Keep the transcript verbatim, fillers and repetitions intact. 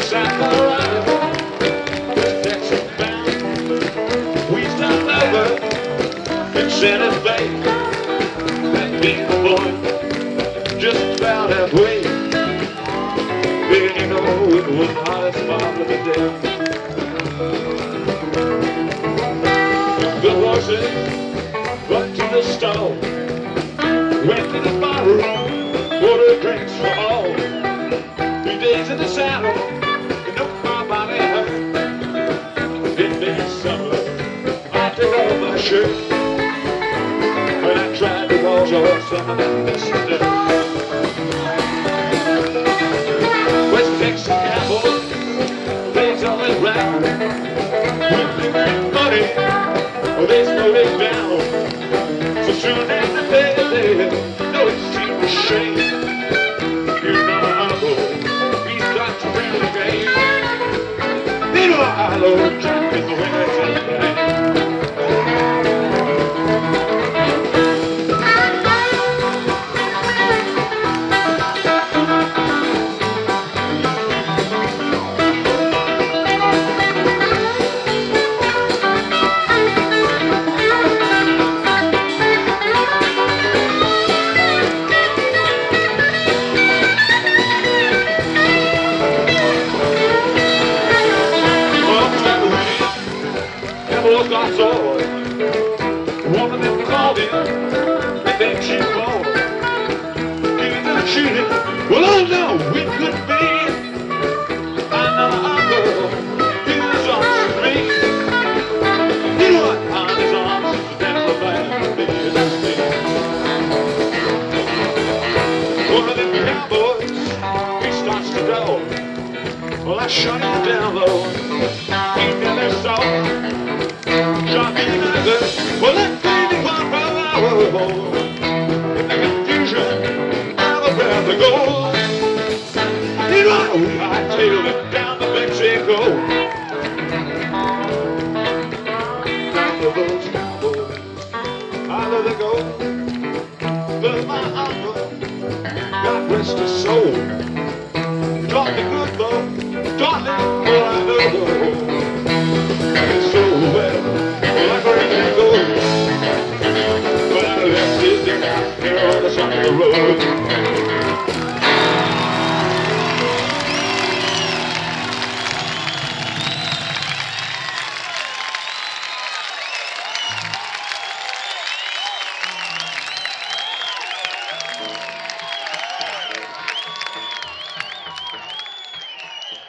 South Carolina, West Texas bound. We stopped over in Santa Fe. That big boy, just about halfway. Didn't you know it was the hottest spot of the day? Good horses, went to the stall, went to the bar room, ordered drinks for all. Three days in the saddle, you know my body hurt. It being summer, I took off my shirt, when I tried to wash off some of that dust and dirt. West Texas cowboys, they's always round. When they make money, well, they slow it down. So soon as the day is there, no excuse for shame. You know my uncle, he's got to win the game. Meanwhile, I love Jack in the winter time. Got sword. One of them called him, and then she called. Give it to the shooting. Well, oh no, we couldn't be. I know uncle, he was on to me. You know what? On his arms, he's never bad. Baby, that's me. One of them cowboys, he starts to go. Well, I shot him down low. He never saw. Shot me in the gut. Well, that baby one from our home. In the confusion, I was where to go. You know, I tailed it down to Mexico. Back to those cowboys, I let it go. But my uncle, God rest his soul, taught me good love, taught me all I know. It's so well. But I left it down here on the side of the road.